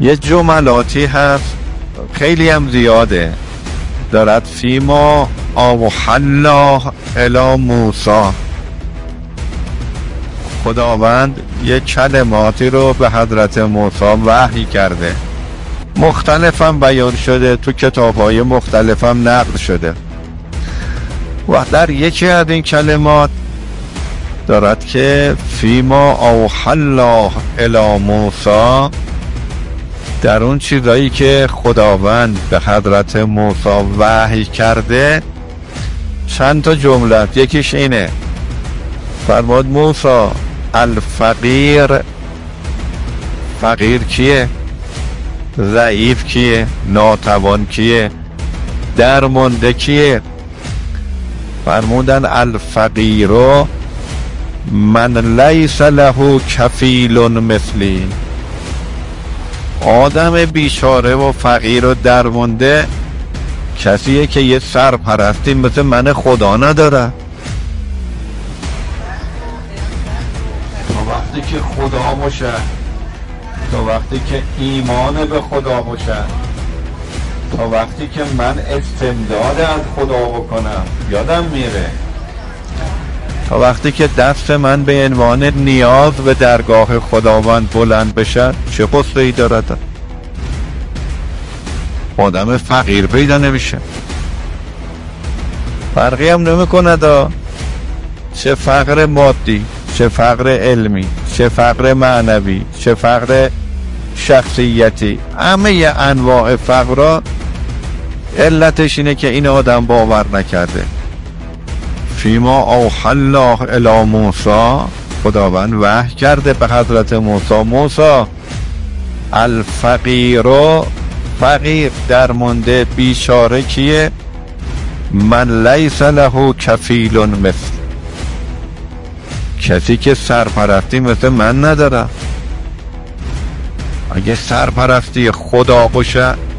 یه جملاتی هست خیلی هم زیاده، دارد فیما اوحی الله الی موسی. خداوند یه کلماتی رو به حضرت موسی وحی کرده، مختلفم بیان شده، تو کتاب‌های مختلفم نقل شده و در یکی از این کلمات دارد که فیما اوحی الله الی موسی، در اون چیزایی که خداوند به حضرت موسی وحی کرده چند تا جمله، یکیش اینه، فرمود موسی الفقیر، فقیر کیه؟ ضعیف کیه؟ ناتوان کیه؟ درمانده کیه؟ فرمودن الفقیر من لیس له کفیل مثلی، آدم بیچاره و فقیر و درمانده کسیه که یه سرپرستی مثل من خدا نداره. تا وقتی که خدا باشه، تا وقتی که ایمان به خدا باشه، تا وقتی که من استمداد از خدا بکنم یادم میره، تا وقتی که دست من به عنوان نیاز به درگاه خداوند بلند بشه، چه قصه‌ای دارد؟ آدم فقیر پیدا نمیشه، فرقی هم نمیکنه چه فقر مادی، چه فقر علمی، چه فقر معنوی، چه فقر شخصیتی. همه انواع فقرها علتش اینه که این آدم باور نکرده. فیما اوحی الله الی موسی، خداوند وحی کرده به حضرت موسی، موسی الفقیر، فقیر درمانده بیچاره کیه؟ من لیس له کفیل مثل، کسی که سرپرستی مثل من نداره. اگه سرپرستی خدا باشه